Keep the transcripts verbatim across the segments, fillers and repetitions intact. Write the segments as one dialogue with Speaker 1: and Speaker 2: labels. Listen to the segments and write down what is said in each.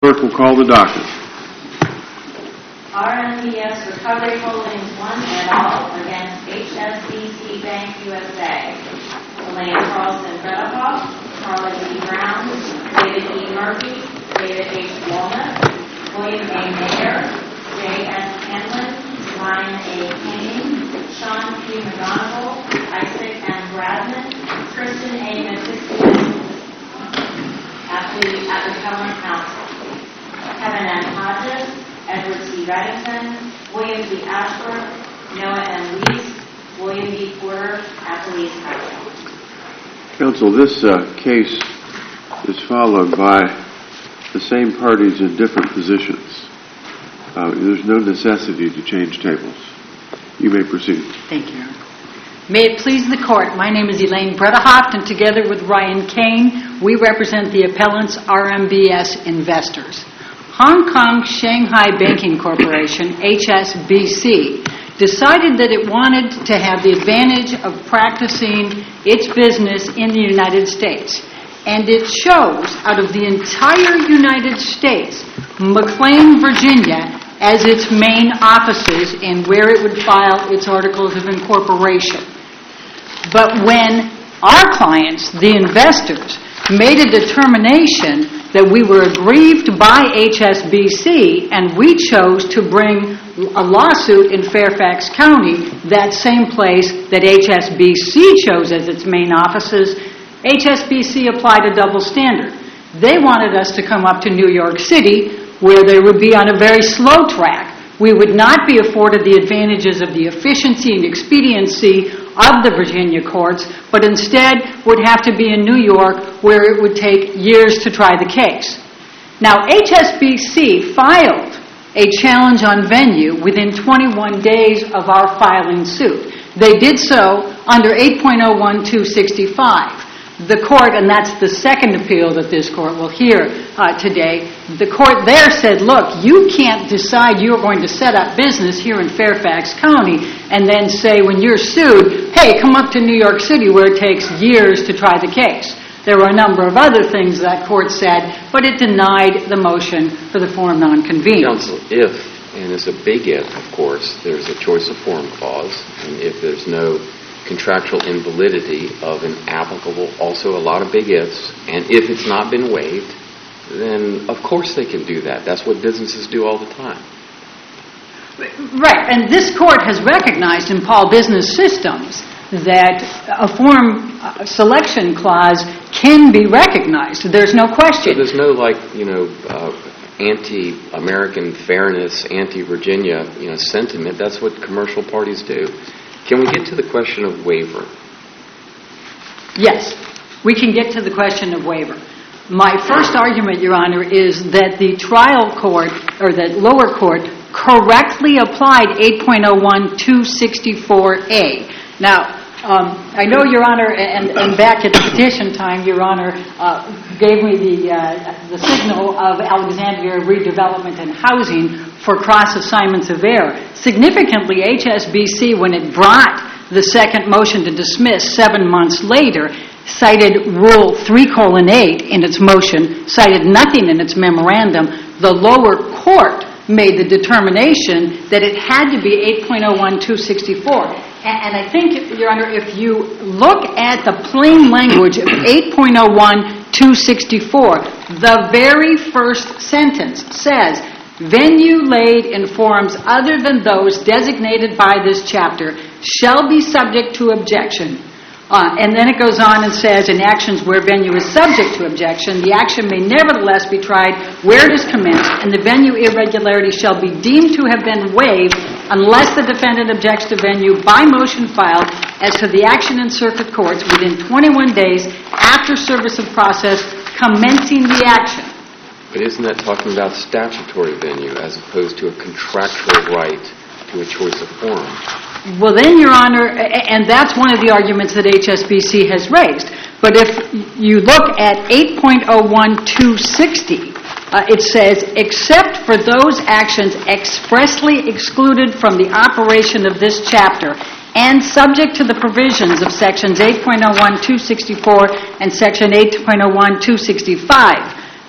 Speaker 1: Clerk will call the docket.
Speaker 2: R M B S Recovery Holdings one et al. Against H S B C Bank U S A. Elaine Carlson Redahoff, Carla D. Brown, David E. Murphy, David H. Walnut, William A. Mayer, J. S. Hanlon, Ryan A. Kane, Sean P. McGonigal, Isaac M. Bradman, Kristen A. Matiskian, at the at the Appellant Council. Kevin M. Hodges, Edward C. Reddington, William D. Ashworth, Noah M. Lees, William D. Porter, Appellee's Council.
Speaker 1: Counsel, this uh, case is followed by the same parties in different positions. Uh, there's no necessity to change tables. You may proceed.
Speaker 3: Thank you. May it please the Court, my name is Elaine Bredehoft, and together with Ryan Kane, we represent the appellants R M B S Investors. Hong Kong Shanghai Banking Corporation, H S B C, decided that it wanted to have the advantage of practicing its business in the United States. And it chose, out of the entire United States, McLean, Virginia, as its main offices and where it would file its articles of incorporation. But when our clients, the investors, made a determination that we were aggrieved by H S B C and we chose to bring a lawsuit in Fairfax County, that same place that H S B C chose as its main offices, H S B C applied a double standard. They wanted us to come up to New York City, where they would be on a very slow track. We would not be afforded the advantages of the efficiency and expediency of the Virginia courts, but instead would have to be in New York, where it would take years to try the case. Now, H S B C filed a challenge on venue within twenty-one days of our filing suit. They did so under eight point oh one two sixty-five. The court, and that's the second appeal that this court will hear uh, today, the court there said, look, you can't decide you're going to set up business here in Fairfax County and then say when you're sued, hey, come up to New York City where it takes years to try the case. There were a number of other things that court said, but it denied the motion for the forum non-convenience.
Speaker 4: Counsel, if, and it's a big if, of course, there's a choice of forum clause, and if there's no contractual invalidity of an applicable, also a lot of big ifs, and if it's not been waived, then of course they can do that. That's what businesses do all the time.
Speaker 3: Right, and this court has recognized in Paul Business Systems that a forum uh, selection clause can be recognized. There's no question.
Speaker 4: So there's no, like, you know, uh, anti-American fairness, anti-Virginia, you know, sentiment. That's what commercial parties do. Can we get to the question of waiver?
Speaker 3: Yes, we can get to the question of waiver. My first argument, Your Honor, is that the trial court, or the lower court, correctly applied eight point oh one two sixty-four A. Now, um, I know, Your Honor, and, and back at the petition time, Your Honor uh, gave me the, uh, the signal of Alexandria Redevelopment and Housing for cross assignments of error. Significantly, H S B C, when it brought the second motion to dismiss seven months later, cited Rule three colon eight in its motion, cited nothing in its memorandum. The lower court made the determination that it had to be eight point oh one two sixty-four. And I think, Your Honor, if you look at the plain language of eight point oh one two sixty-four, the very first sentence says, venue laid in forms other than those designated by this chapter shall be subject to objection. Uh, and then it goes on and says, in actions where venue is subject to objection, the action may nevertheless be tried where it is commenced, and the venue irregularity shall be deemed to have been waived unless the defendant objects to venue by motion filed as to the action in circuit courts within twenty-one days after service of process commencing the action.
Speaker 4: But isn't that talking about statutory venue as opposed to a contractual right to a choice of forum?
Speaker 3: Well, then, Your Honor, and that's one of the arguments that H S B C has raised. But if you look at eight point oh one two sixty, uh, it says, except for those actions expressly excluded from the operation of this chapter and subject to the provisions of sections eight point oh one two sixty-four and section eight point oh one two sixty-five,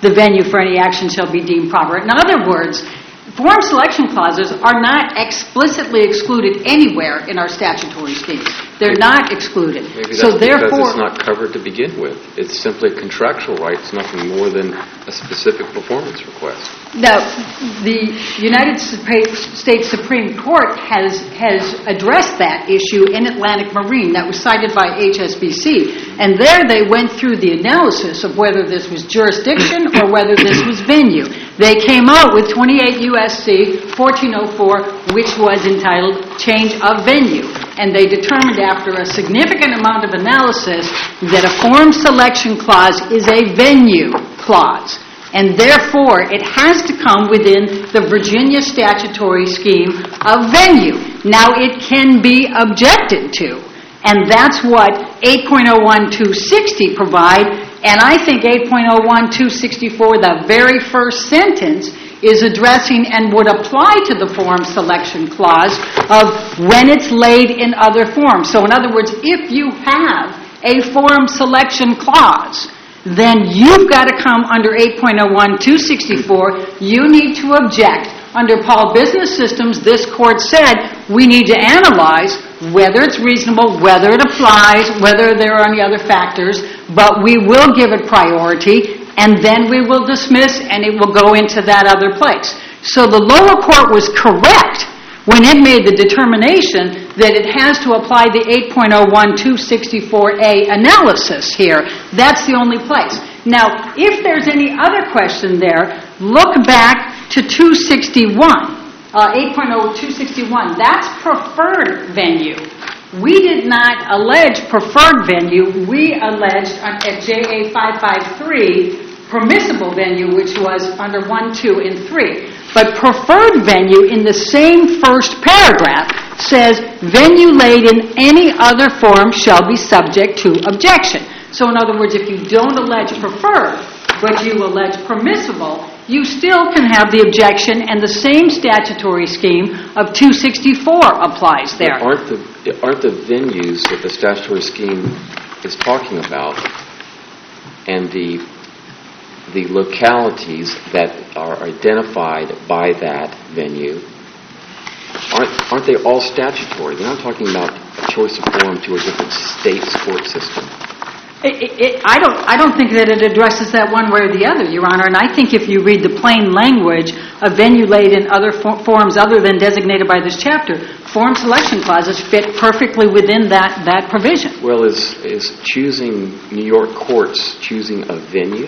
Speaker 3: the venue for any action shall be deemed proper. In other words, forum selection clauses are not explicitly excluded anywhere in our statutory schemes. They're not excluded.
Speaker 4: Maybe that's
Speaker 3: so
Speaker 4: because
Speaker 3: therefore,
Speaker 4: it's not covered to begin with. It's simply a contractual right. It's nothing more than a specific performance request.
Speaker 3: now, the United States Supreme Court has has addressed that issue in Atlantic Marine that was cited by H S B C. And there they went through the analysis of whether this was jurisdiction or whether this was venue. They came out with twenty-eight U S C fourteen oh four, which was entitled Change of Venue. And they determined after a significant amount of analysis that a forum selection clause is a venue clause. And therefore, it has to come within the Virginia statutory scheme of venue. Now, it can be objected to. And that's what eight point oh one two sixty provide. And I think eight point oh one two sixty-four, the very first sentence, is addressing and would apply to the forum selection clause of when it's laid in other forms. So in other words, if you have a forum selection clause, then you've got to come under eight point oh one two sixty-four. You need to object. Under Paul Business Systems, this court said we need to analyze whether it's reasonable, whether it applies, whether there are any other factors, but we will give it priority, and then we will dismiss, and it will go into that other place. So the lower court was correct when it made the determination that it has to apply the eight point oh one two sixty-four A analysis here. That's the only place. Now, if there's any other question there, look back to two sixty-one, uh, eight point oh two sixty-one. That's preferred venue. We did not allege preferred venue. We alleged at J A five fifty-three permissible venue, which was under one, two, and three. But preferred venue in the same first paragraph says venue laid in any other form shall be subject to objection. So in other words, if you don't allege preferred, but you allege permissible, you still can have the objection, and the same statutory scheme of two sixty-four applies there.
Speaker 4: But aren't the aren't the venues that the statutory scheme is talking about, and the the localities that are identified by that venue, aren't aren't they all statutory? They're not talking about a choice of forum to a different state's court system.
Speaker 3: It, it, it, I don't I don't think that it addresses that one way or the other, Your Honor. And I think if you read the plain language of venue laid in other for, forms other than designated by this chapter, forum selection clauses fit perfectly within that, that provision.
Speaker 4: Well, is is choosing New York courts choosing a venue?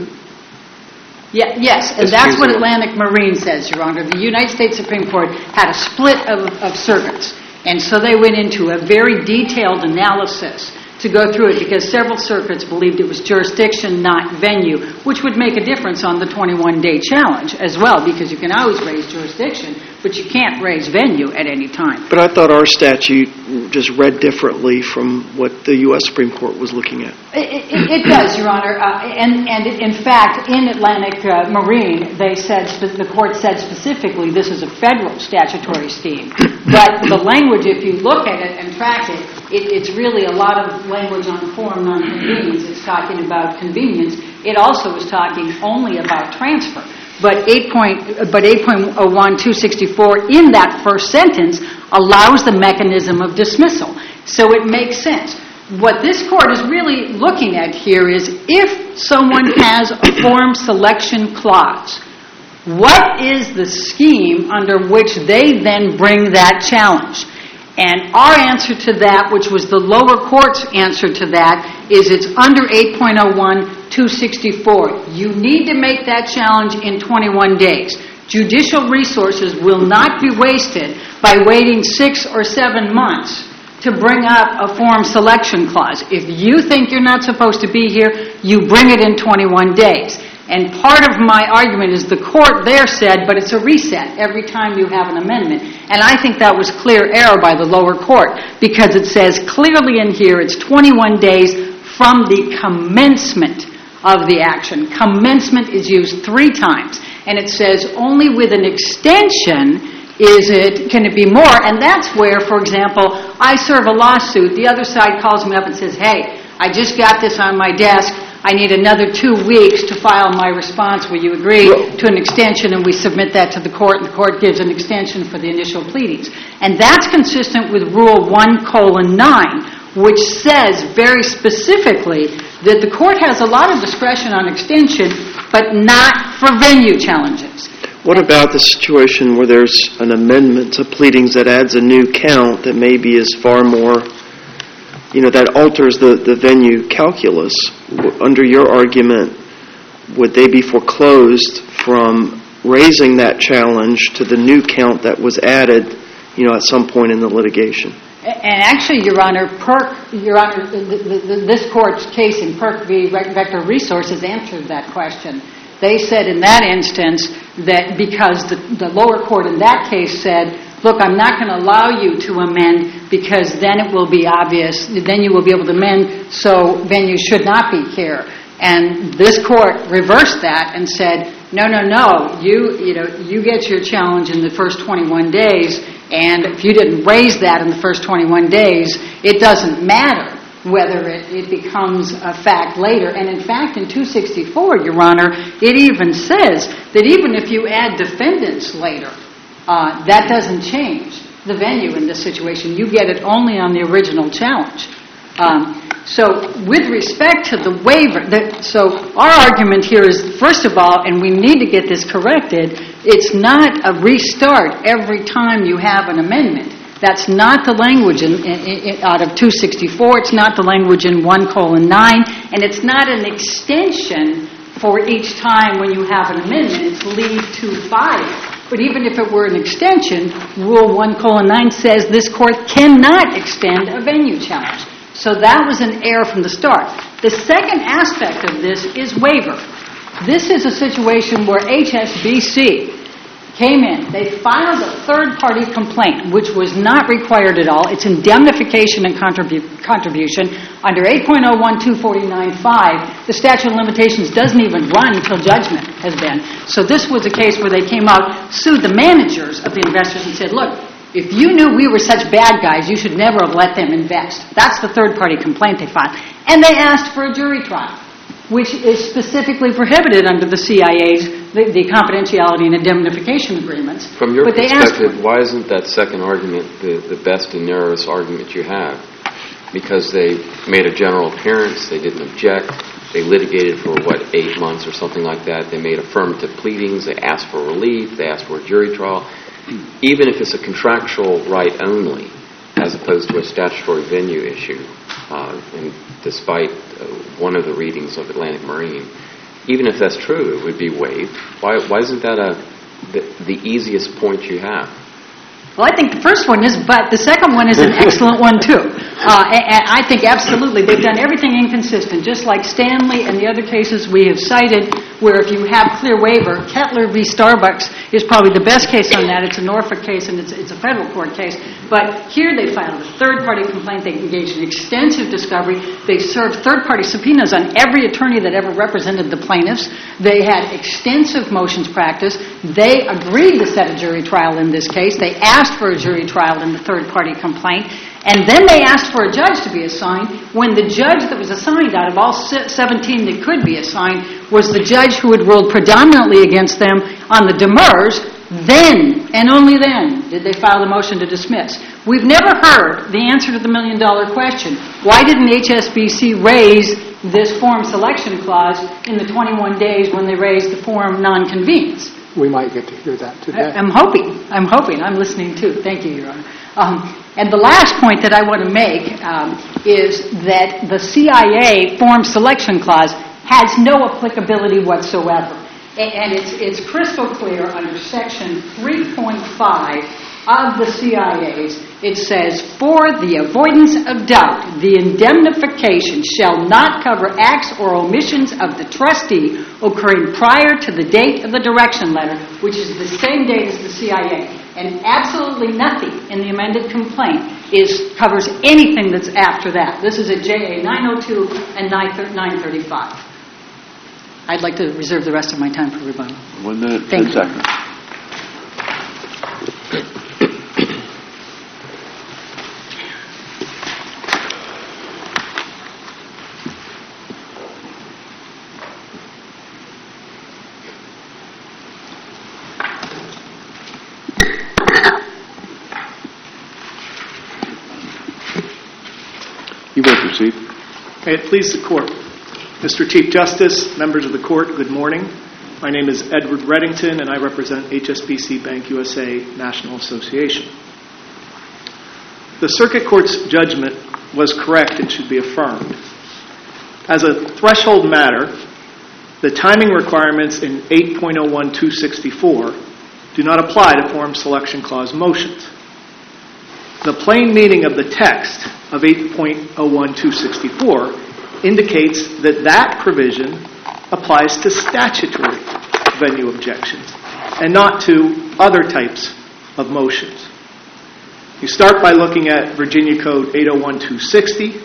Speaker 3: Yeah, yes, and
Speaker 4: Is
Speaker 3: that's what
Speaker 4: choosing
Speaker 3: Atlantic Marine says, Your Honor. The United States Supreme Court had a split of, of circuits, and so they went into a very detailed analysis to go through it, because several circuits believed it was jurisdiction, not venue, which would make a difference on the twenty-one day challenge as well, because you can always raise jurisdiction, but you can't raise venue at any time.
Speaker 5: But I thought our statute just read differently from what the U S Supreme Court was looking at.
Speaker 3: It, it, it does, Your Honor, uh, and, and in fact, in Atlantic uh, Marine, they said, the court said specifically this is a federal statutory scheme. But the language, if you look at it and track it, it, it's really a lot of language on forum non-convenience. It's talking about convenience. It also is talking only about transfer. But eight point oh one two sixty-four in that first sentence allows the mechanism of dismissal. So it makes sense. What this court is really looking at here is if someone has a forum selection clause, what is the scheme under which they then bring that challenge? And our answer to that, which was the lower court's answer to that, is it's under eight point oh one two sixty-four. You need to make that challenge in twenty-one days. Judicial resources will not be wasted by waiting six or seven months to bring up a forum selection clause. If you think you're not supposed to be here, you bring it in twenty-one days. And part of my argument is the court there said, but it's a reset every time you have an amendment. And I think that was clear error by the lower court, because it says clearly in here it's twenty-one days from the commencement of the action. Commencement is used three times. And it says only with an extension is it, can it be more? And that's where, for example, I serve a lawsuit. The other side calls me up and says, hey, I just got this on my desk. I need another two weeks to file my response. Will you agree to an extension? And we submit that to the court, and the court gives an extension for the initial pleadings. And that's consistent with Rule one colon nine, which says very specifically that the court has a lot of discretion on extension, but not for venue challenges.
Speaker 5: What about the situation where there's an amendment to pleadings that adds a new count that maybe is far more, you know, that alters the, the venue calculus? Under your argument, would they be foreclosed from raising that challenge to the new count that was added, you know, at some point in the litigation?
Speaker 3: And actually, Your Honor, Perk, Your Honor, the, the, the, this court's case in Perk v. Vector Resources answered that question. They said in that instance that because the, the lower court in that case said, look, I'm not going to allow you to amend because then it will be obvious, then you will be able to amend, so venue should not be here. And this court reversed that and said, no, no, no, you, you know, you get your challenge in the first twenty-one days, and if you didn't raise that in the first twenty-one days, it doesn't matter whether it, it becomes a fact later. And in fact, in two sixty-four, Your Honor, it even says that even if you add defendants later, uh, that doesn't change the venue in this situation. You get it only on the original challenge. Um, so with respect to the waiver, the, so our argument here is, first of all, and we need to get this corrected, it's not a restart every time you have an amendment. That's not the language in, in, in, out of two sixty-four. It's not the language in one colon nine, and it's not an extension for each time when you have an amendment. It's leave to file. But even if it were an extension, Rule one colon nine says this court cannot extend a venue challenge. So that was an error from the start. The second aspect of this is waiver. This is a situation where H S B C came in. They filed a third-party complaint, which was not required at all. It's indemnification and contribu- contribution. Under eight point oh one two forty-nine five, the statute of limitations doesn't even run until judgment has been. So this was a case where they came out, sued the managers of the investors and said, look, if you knew we were such bad guys, you should never have let them invest. That's the third-party complaint they filed. And they asked for a jury trial, which is specifically prohibited under the C I A's, the, the confidentiality and indemnification agreements.
Speaker 4: From your
Speaker 3: but
Speaker 4: perspective, why isn't that second argument the, the best and narrowest argument you have? Because they made a general appearance, they didn't object, they litigated for, what, eight months or something like that. They made affirmative pleadings, they asked for relief, they asked for a jury trial. Even if it's a contractual right only, as opposed to a statutory venue issue, uh, and despite uh, one of the readings of Atlantic Marine, even if that's true, it would be waived. Why, why isn't that a, the, the easiest point you have?
Speaker 3: Well, I think the first one is, but the second one is an excellent one, too. Uh, and, and I think absolutely they've done everything inconsistent, just like Stanley and the other cases we have cited, where if you have clear waiver, Kettler v. Starbucks is probably the best case on that. It's a Norfolk case, and it's, it's a federal court case. But here they filed a third-party complaint. They engaged in extensive discovery. They served third-party subpoenas on every attorney that ever represented the plaintiffs. They had extensive motions practice. They agreed to set a jury trial in this case. They asked for a jury trial in the third-party complaint. And then they asked for a judge to be assigned when the judge that was assigned out of all seventeen that could be assigned was the judge who had ruled predominantly against them on the demurs. Then, and only then, did they file the motion to dismiss. We've never heard the answer to the million-dollar question. Why didn't H S B C raise this form selection clause in the twenty-one days when they raised the form non-convenience?
Speaker 6: We might get to hear that today.
Speaker 3: I'm hoping. I'm hoping. I'm listening, too. Thank you, Your Honor. Um, and the last point that I want to make um, is that the C I A form selection clause has no applicability whatsoever. And it's, it's crystal clear under Section three point five of the C I A's. It says, for the avoidance of doubt, the indemnification shall not cover acts or omissions of the trustee occurring prior to the date of the direction letter, which is the same date as the C I A. And absolutely nothing in the amended complaint is covers anything that's after that. This is at J A nine oh two and nine thirty-five. I'd like to reserve the rest of my time for rebuttal.
Speaker 1: One minute,
Speaker 3: Thank
Speaker 1: ten
Speaker 3: you.
Speaker 1: seconds. You may proceed.
Speaker 7: May it please the Court. Mister Chief Justice, members of the Court, good morning. My name is Edward Reddington, and I represent H S B C Bank U S A National Association. The Circuit Court's judgment was correct and should be affirmed. As a threshold matter, the timing requirements in eight point oh one two sixty-four do not apply to Forum Selection Clause motions. The plain meaning of the text of eight point oh one two sixty-four indicates that that provision applies to statutory venue objections and not to other types of motions. You start by looking at Virginia Code eight oh one two sixty.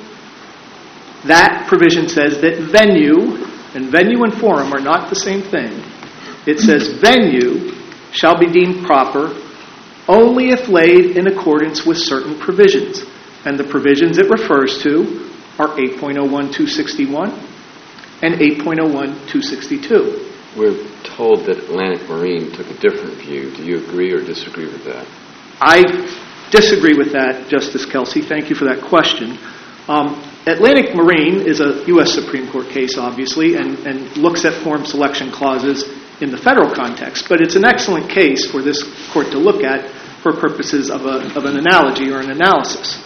Speaker 7: That provision says that venue, and venue and forum are not the same thing. It says venue shall be deemed proper only if laid in accordance with certain provisions. And the provisions it refers to are eight point oh one two sixty-one and eight point oh one two sixty-two.
Speaker 4: We're told that Atlantic Marine took a different view. Do you agree or disagree with that?
Speaker 7: I disagree with that, Justice Kelsey. Thank you for that question. Um, Atlantic Marine is a U S Supreme Court case, obviously, and, and looks at forum selection clauses in the federal context. But it's an excellent case for this court to look at for purposes of, a, of an analogy or an analysis.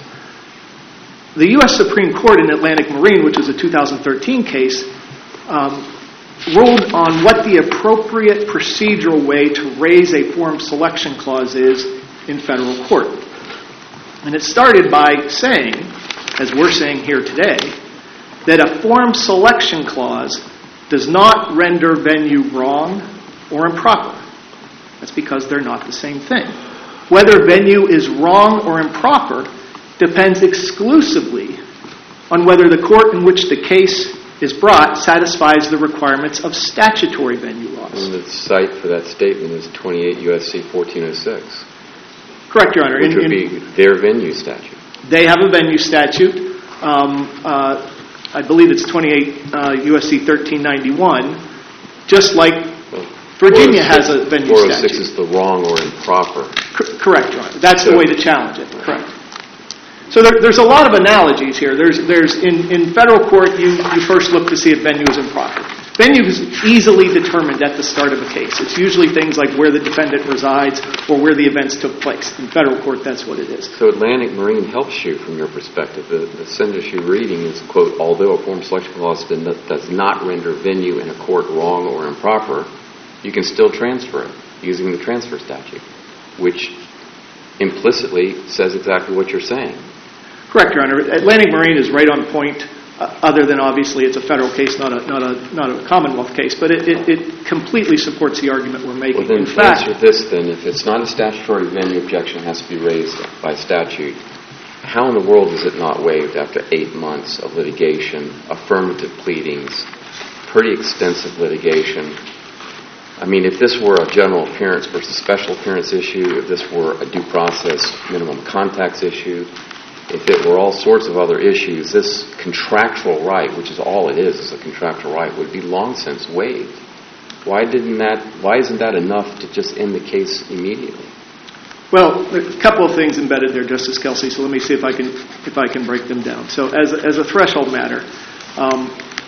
Speaker 7: The U S Supreme Court in Atlantic Marine, which is a two thousand thirteen case, um, ruled on what the appropriate procedural way to raise a forum selection clause is in federal court. And it started by saying, as we're saying here today, that a forum selection clause does not render venue wrong or improper. That's because they're not the same thing. Whether venue is wrong or improper depends exclusively on whether the court in which the case is brought satisfies the requirements of statutory venue laws.
Speaker 4: And the cite for that statement is twenty-eight U S C fourteen oh six.
Speaker 7: Correct, Your Honor.
Speaker 4: Which
Speaker 7: in,
Speaker 4: would
Speaker 7: in,
Speaker 4: be their venue statute.
Speaker 7: They have a venue statute. Um, uh, I believe it's twenty-eight uh, U S C thirteen ninety-one, just like
Speaker 4: Well,
Speaker 7: Virginia has a venue
Speaker 4: four oh six
Speaker 7: statute.
Speaker 4: is the wrong or improper.
Speaker 7: C- correct, Your Honor. That's
Speaker 4: So-
Speaker 7: the way to challenge it. Correct. So there, there's a lot of analogies here. There's, there's in, in federal court, you, you first look to see if venue is improper. Venue is easily determined at the start of a case. It's usually things like where the defendant resides or where the events took place. In federal court, that's what it is.
Speaker 4: So Atlantic Marine helps you from your perspective. The, the sentence you're reading is, quote, although a forum selection clause does not render venue in a court wrong or improper, you can still transfer it using the transfer statute, which implicitly says exactly what you're saying.
Speaker 7: Correct, Your Honor. Atlantic Marine is right on point, uh, other than obviously it's a federal case, not a not a not a Commonwealth case, but it, it, it completely supports the argument we're making.
Speaker 4: Well, then
Speaker 7: in fact,
Speaker 4: answer this then. If it's not a statutory venue objection, it has to be raised by statute. How in the world is it not waived after eight months of litigation, affirmative pleadings, pretty extensive litigation? I mean, if this were a general appearance versus special appearance issue, if this were a due process minimum contacts issue, if it were all sorts of other issues, this contractual right, which is all it is, is a contractual right, would be long since waived. Why didn't that? Why isn't that enough to just end the case immediately?
Speaker 7: well, there's a couple of things embedded there, Justice Kelsey. So let me see if I can if I can break them down. So as a, as a threshold matter, um,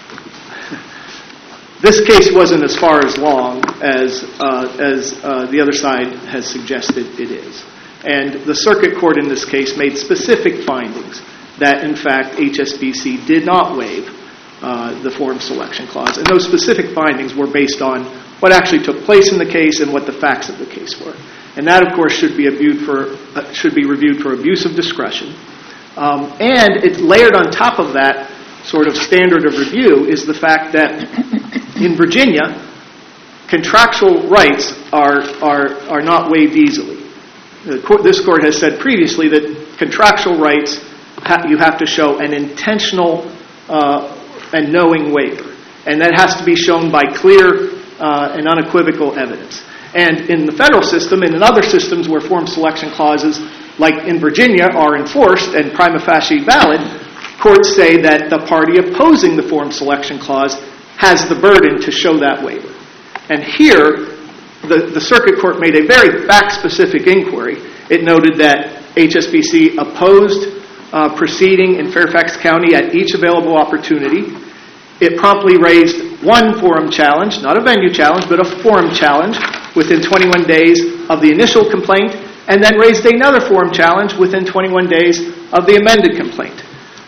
Speaker 7: this case wasn't as far as long as uh, as uh, the other side has suggested it is. And the circuit court in this case made specific findings that, in fact, H S B C did not waive uh, the forum selection clause. And those specific findings were based on what actually took place in the case and what the facts of the case were. And that, of course, should be reviewed for uh, should be reviewed for abuse of discretion. Um, and it's layered on top of that sort of standard of review is the fact that in Virginia, contractual rights are are are not waived easily. The court, this court has said previously that contractual rights, ha- you have to show an intentional uh, and knowing waiver. And that has to be shown by clear uh, and unequivocal evidence. And in the federal system and in other systems where forum selection clauses, like in Virginia, are enforced and prima facie valid, courts say that the party opposing the forum selection clause has the burden to show that waiver. And here, the, the circuit court made a very fact-specific inquiry. It noted that H S B C opposed uh, proceeding in Fairfax County at each available opportunity. It promptly raised one forum challenge, not a venue challenge, but a forum challenge within twenty-one days of the initial complaint, and then raised another forum challenge within twenty-one days of the amended complaint.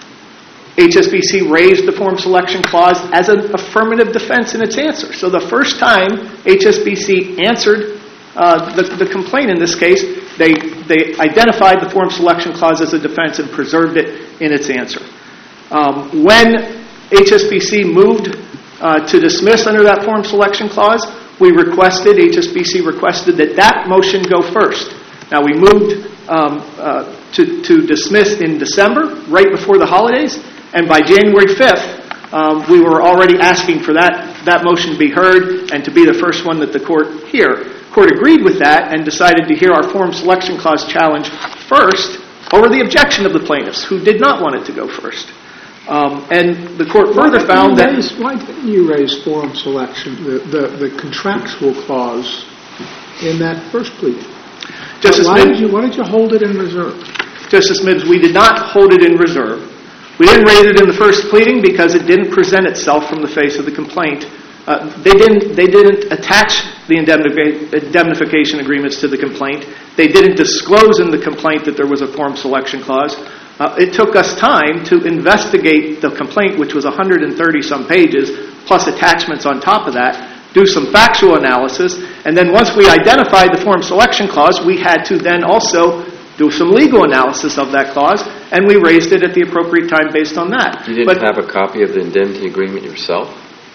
Speaker 7: H S B C raised the forum selection clause as an affirmative defense in its answer. So the first time H S B C answered uh, the, the complaint in this case, they, they identified the forum selection clause as a defense and preserved it in its answer. Um, when H S B C moved uh, to dismiss under that forum selection clause, we requested, H S B C requested that that motion go first. Now, we moved um, uh, to, to dismiss in December, right before the holidays, and by January fifth, um, we were already asking for that, that motion to be heard and to be the first one that the court hear. Court agreed with that and decided to hear our forum selection clause challenge first over the objection of the plaintiffs, who did not want it to go first. Um, and the court further found that...
Speaker 6: Raise, why didn't you raise forum selection, the, the, the contractual clause, in that first plea?
Speaker 7: Justice
Speaker 6: why,
Speaker 7: Mibbs,
Speaker 6: did you, why did you hold it in reserve?
Speaker 7: Justice Mibbs, we did not hold it in reserve. We didn't raise it in the first pleading because it didn't present itself from the face of the complaint. Uh, they didn't they didn't attach the indemnific- indemnification agreements to the complaint. They didn't disclose in the complaint that there was a forum selection clause. Uh, it took us time to investigate the complaint, which was one hundred thirty some pages, plus attachments on top of that, do some factual analysis, and then once we identified the forum selection clause, we had to then also do some legal analysis of that clause, and we raised it at the appropriate time based on that.
Speaker 4: You didn't
Speaker 7: but,
Speaker 4: have a copy of the indemnity agreement yourself?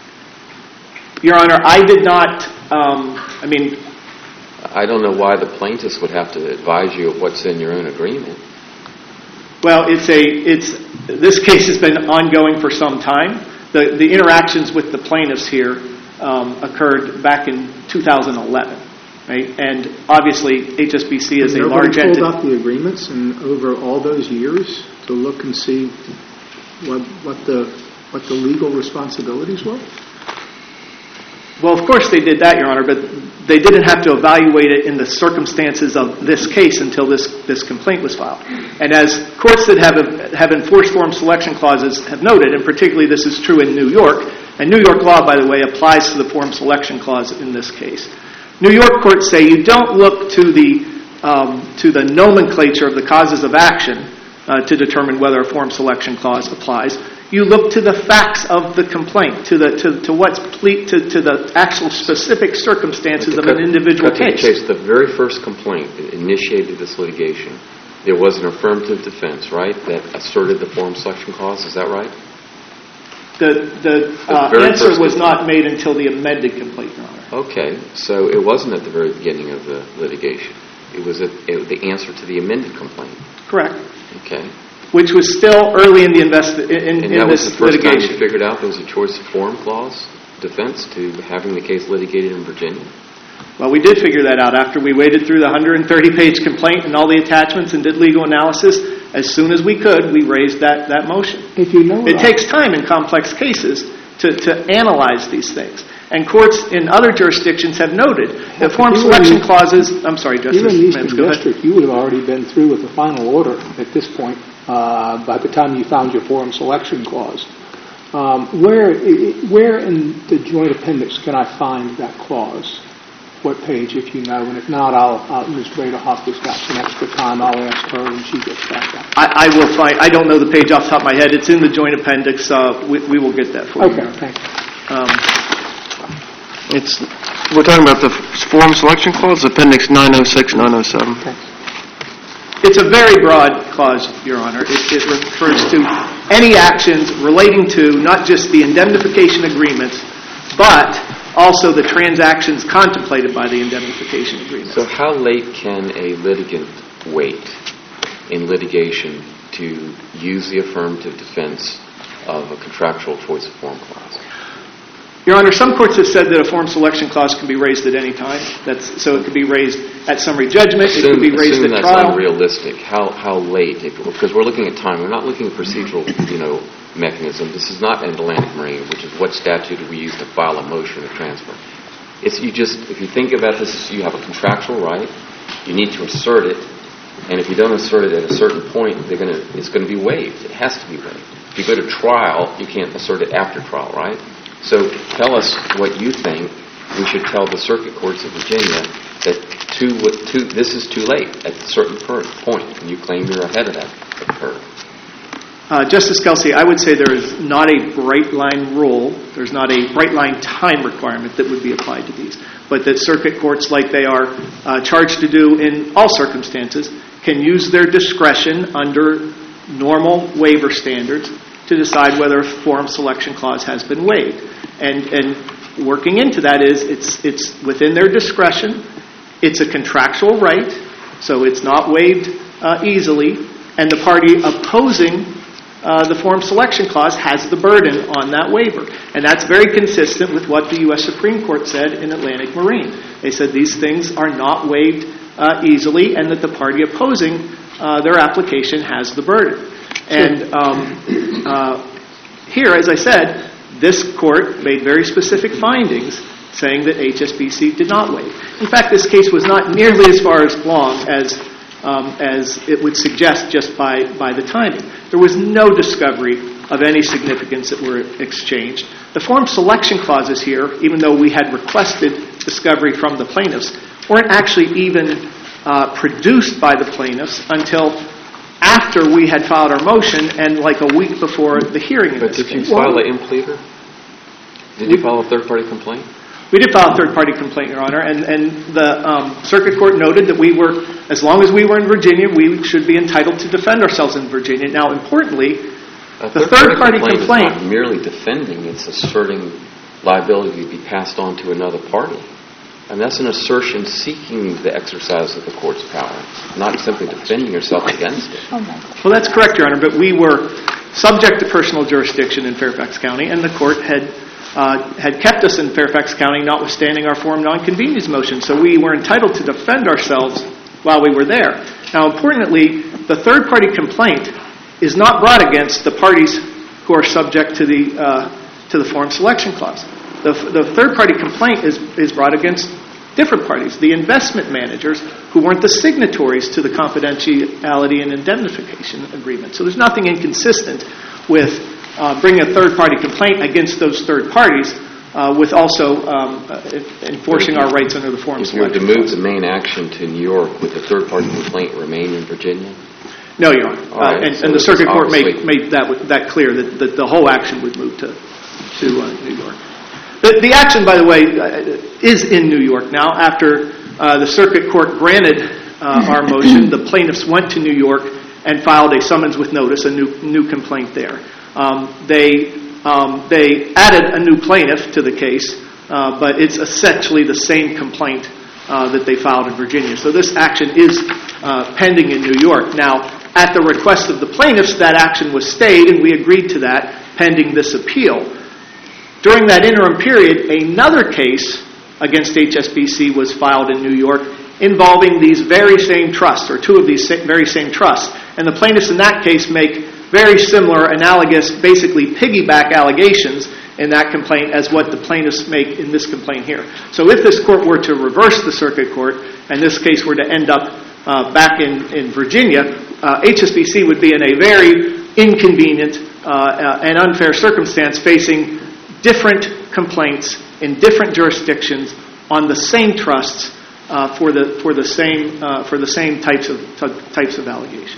Speaker 7: Your Honor, I did not, um, I mean...
Speaker 4: I don't know why the plaintiffs would have to advise you of what's in your own agreement.
Speaker 7: Well, it's a, it's, this case has been ongoing for some time. The, the interactions with the plaintiffs here um, occurred back in two thousand eleven. Right? And obviously, H S B C is a large entity.
Speaker 6: Nobody pulled up the agreements and over all those years to look and see what, what the what the legal responsibilities were?
Speaker 7: Well, of course they did that, Your Honor, but they didn't have to evaluate it in the circumstances of this case until this, this complaint was filed. And as courts that have, have enforced forum selection clauses have noted, and particularly this is true in New York, and New York law, by the way, applies to the forum selection clause in this case. New York courts say you don't look to the um, to the nomenclature of the causes of action uh, to determine whether a forum selection clause applies. You look to the facts of the complaint, to the to, to what's ple- to, to the actual specific circumstances of an individual case.
Speaker 4: case. The very first complaint that initiated this litigation, there was an affirmative defense, right, that asserted the forum selection clause. Is that right?
Speaker 7: The the uh,
Speaker 4: The
Speaker 7: answer was not made until the amended complaint, Your Honor.
Speaker 4: Okay, so it wasn't at the very beginning of the litigation. It was at, it, the answer to the amended complaint.
Speaker 7: Correct.
Speaker 4: Okay.
Speaker 7: Which was still early in the invest in,
Speaker 4: And
Speaker 7: in
Speaker 4: that
Speaker 7: this
Speaker 4: was the first
Speaker 7: litigation.
Speaker 4: time you figured out there was a choice of forum clause defense to having the case litigated in Virginia?
Speaker 7: Well, we did figure that out after we waded through the one hundred thirty page complaint and all the attachments and did legal analysis. As soon as we could, we raised that, that motion.
Speaker 6: If you know
Speaker 7: It takes time in complex cases to, to analyze these things. And courts in other jurisdictions have noted that forum selection clauses... I'm sorry, Justice
Speaker 6: Even in the Eastern
Speaker 7: Mims, go ahead.
Speaker 6: District, you would have already been through with the final order at this point uh, by the time you found your forum selection clause. Um, where, where in the joint appendix can I find that clause? What page, if you know? And if not, I'll, I'll Miz Braderhoff has got some extra time. I'll ask her when she gets back up.
Speaker 7: I, I will find... I don't know the page off the top of my head. It's in the joint appendix. Uh, we, we will get that for you.
Speaker 6: Okay, thank you.
Speaker 7: Um,
Speaker 5: It's we're talking about the forum selection clause, Appendix nine oh six, nine oh seven.
Speaker 7: It's a very broad clause, Your Honor. It, it refers to any actions relating to not just the indemnification agreements, but also the transactions contemplated by the indemnification agreements.
Speaker 4: So how late can a litigant wait in litigation to use the affirmative defense of a contractual choice of forum clause?
Speaker 7: Your Honor, some courts have said that a forum selection clause can be raised at any time. That's, so it could be raised at summary judgment.
Speaker 4: Assume,
Speaker 7: it could be raised
Speaker 4: assume
Speaker 7: at
Speaker 4: that's
Speaker 7: trial.
Speaker 4: unrealistic. How how late? If, because we're looking at time. We're not looking at procedural, you know, mechanism. This is not an Atlantic Marine, which is what statute do we use to file a motion to transfer. It's you just, if you think about this, you have a contractual right, you need to assert it, and if you don't assert it at a certain point, they're gonna, it's going to be waived. It has to be waived. If you go to trial, you can't assert it after trial, right? So tell us what you think we should tell the circuit courts of Virginia that too, too, this is too late at a certain point, and you claim you're ahead of that curve.
Speaker 7: Uh, Justice Kelsey, I would say there is not a bright line rule, there's not a bright line time requirement that would be applied to these, but that circuit courts, like they are uh, charged to do in all circumstances, can use their discretion under normal waiver standards to decide whether a forum selection clause has been waived. And, and working into that is it's, it's within their discretion, it's a contractual right, so it's not waived uh, easily, and the party opposing Uh, the forum selection clause has the burden on that waiver. And that's very consistent with what the U S Supreme Court said in Atlantic Marine. They said these things are not waived uh, easily and that the party opposing uh, their application has the burden. And um, uh, here, as I said, this court made very specific findings saying that H S B C did not waive. In fact, this case was not nearly as far as long as Um, as it would suggest just by, by the timing. There was no discovery of any significance that were exchanged. The forum selection clauses here, even though we had requested discovery from the plaintiffs, weren't actually even uh, produced by the plaintiffs until after we had filed our motion and like a week before the hearing.
Speaker 4: But did you file an impleader? Did you file a third-party complaint?
Speaker 7: We did file a third-party complaint, Your Honor, and, and the um, circuit court noted that we were, as long as we were in Virginia, we should be entitled to defend ourselves in Virginia. Now, importantly,
Speaker 4: a
Speaker 7: the
Speaker 4: third-party
Speaker 7: third-party
Speaker 4: complaint,
Speaker 7: complaint
Speaker 4: is not merely defending; it's asserting liability to be passed on to another party, and that's an assertion seeking the exercise of the court's power, not simply defending yourself against it.
Speaker 7: Well, that's correct, Your Honor, but we were subject to personal jurisdiction in Fairfax County, and the court had. Uh, had kept us in Fairfax County, notwithstanding our forum nonconvenience motion. So we were entitled to defend ourselves while we were there. Now, importantly, the third-party complaint is not brought against the parties who are subject to the uh, to the forum selection clause. The, the third-party complaint is is brought against different parties, the investment managers who weren't the signatories to the confidentiality and indemnification agreement. So there's nothing inconsistent with Uh, bring a third-party complaint against those third parties uh, with also um, uh, enforcing our rights under the forum
Speaker 4: if you were
Speaker 7: selection
Speaker 4: to move
Speaker 7: clause.
Speaker 4: the main action to New York, would the third-party complaint remain in Virginia?
Speaker 7: No, Your Honor.
Speaker 4: All right,
Speaker 7: uh, and,
Speaker 4: so
Speaker 7: and the circuit court made,
Speaker 4: obviously-
Speaker 7: made that that clear, that, that the whole action would move to, to uh, New York. The, the action, by the way, uh, is in New York now. After uh, the circuit court granted uh, our motion, the plaintiffs went to New York and filed a summons with notice, a new new complaint there. Um, they um, they added a new plaintiff to the case, uh, but it's essentially the same complaint uh, that they filed in Virginia. So this action is uh, pending in New York. Now, at the request of the plaintiffs, that action was stayed, and we agreed to that pending this appeal. During that interim period, another case against H S B C was filed in New York involving these very same trusts, or two of these very same trusts. And the plaintiffs in that case make very similar, analogous, basically piggyback allegations in that complaint as what the plaintiffs make in this complaint here. So if this court were to reverse the circuit court, and this case were to end up uh, back in, in Virginia, uh, H S B C would be in a very inconvenient uh, uh, and unfair circumstance, facing different complaints in different jurisdictions on the same trusts uh, for the for the same uh, for the same types of t- types of allegations.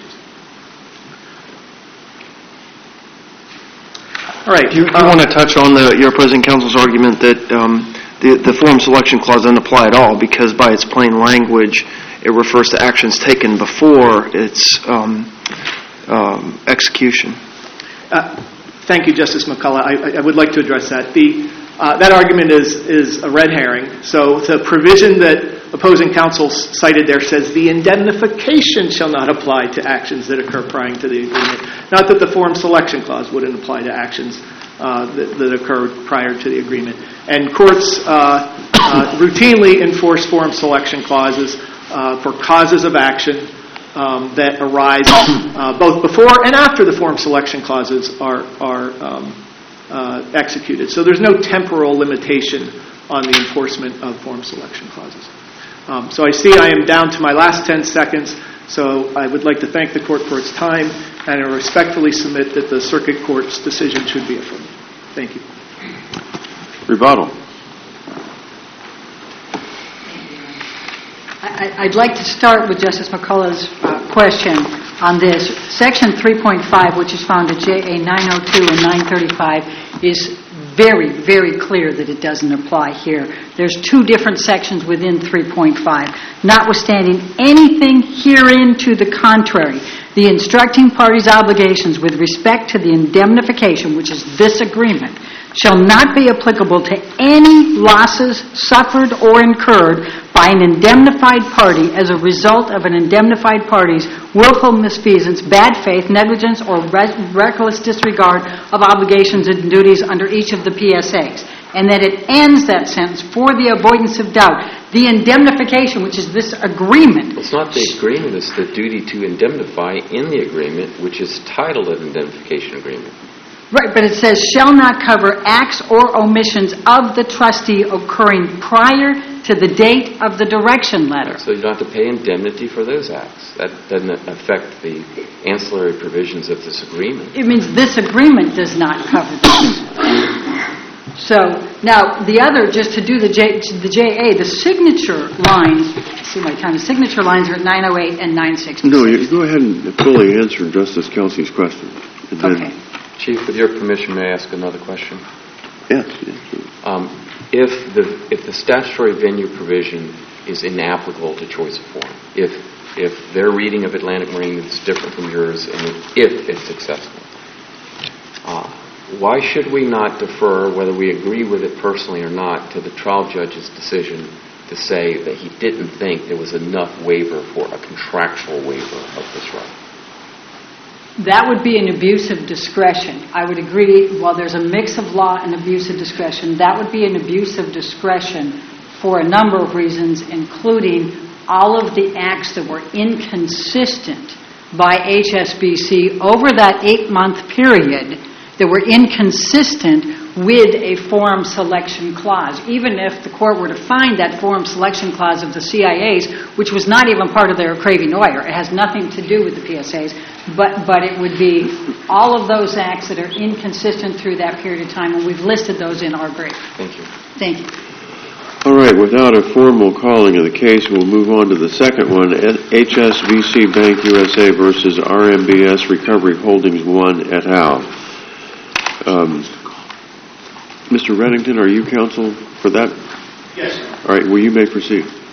Speaker 7: All right.
Speaker 5: You, you uh, want to touch on the, your opposing counsel's argument that um, the, the forum selection clause doesn't apply at all because by its plain language it refers to actions taken before its um, um, execution.
Speaker 7: Uh, thank you, Justice McCullough. I, I would like to address that. The, uh, that argument is, is a red herring. So the provision that opposing counsel cited there says the indemnification shall not apply to actions that occur prior to the agreement. Not that the forum selection clause wouldn't apply to actions uh, that, that occur prior to the agreement. And courts uh, uh, routinely enforce forum selection clauses uh, for causes of action um, that arise uh, both before and after the forum selection clauses are, are um, uh, executed. So there's no temporal limitation on the enforcement of form selection clauses. Um, so I see I am down to my last ten seconds, so I would like to thank the court for its time, and I respectfully submit that the circuit court's decision should be affirmed. Thank you.
Speaker 1: Rebuttal.
Speaker 3: I- I'd like to start with Justice McCullough's uh, question on this. Section three point five, which is found at J A nine oh two and nine thirty-five, is very, very clear that it doesn't apply here. There's two different sections within three point five. Notwithstanding anything herein to the contrary, the instructing party's obligations with respect to the indemnification, which is this agreement, shall not be applicable to any losses suffered or incurred by an indemnified party as a result of an indemnified party's willful misfeasance, bad faith, negligence, or re- reckless disregard of obligations and duties under each of the P S As. And that it ends that sentence, for the avoidance of doubt, the indemnification, which is this agreement.
Speaker 4: It's not the agreement, it's the duty to indemnify in the agreement, which is titled an indemnification agreement.
Speaker 3: Right, but it says, shall not cover acts or omissions of the trustee occurring prior to the date of the direction letter.
Speaker 4: So you don't have to pay indemnity for those acts. That doesn't affect the ancillary provisions of this agreement.
Speaker 3: It means this agreement does not cover this. So, now, the other, just to do the J, the J A, the signature lines, let's see my time, the signature lines are at nine oh eight and nine sixty-six.
Speaker 1: No, you go ahead and fully answer Justice Kelsey's question. And then,
Speaker 3: Okay.
Speaker 4: Chief, with your permission, may I ask another question?
Speaker 1: Yes. yes.
Speaker 4: Um, if the if the statutory venue provision is inapplicable to choice of form, if if their reading of Atlantic Marine is different from yours, and if it's successful, uh, why should we not defer, whether we agree with it personally or not, to the trial judge's decision to say that he didn't think there was enough waiver for a contractual waiver of this right?
Speaker 3: That would be an abuse of discretion. I would agree, while there's a mix of law and abuse of discretion, that would be an abuse of discretion for a number of reasons, including all of the acts that were inconsistent by H S B C over that eight-month period that were inconsistent with a forum selection clause. Even if the court were to find that forum selection clause of the C I As, which was not even part of their Cravey-Neuer, it has nothing to do with the P S As, but, but it would be all of those acts that are inconsistent through that period of time, and we've listed those in our brief.
Speaker 4: Thank you.
Speaker 3: Thank you.
Speaker 1: All right, without a formal calling of the case, we'll move on to the second one, H S B C Bank U S A versus R M B S Recovery Holdings one et al. Um, Mister Reddington, are you counsel for that?
Speaker 7: Yes, sir.
Speaker 1: All right, well, you may proceed.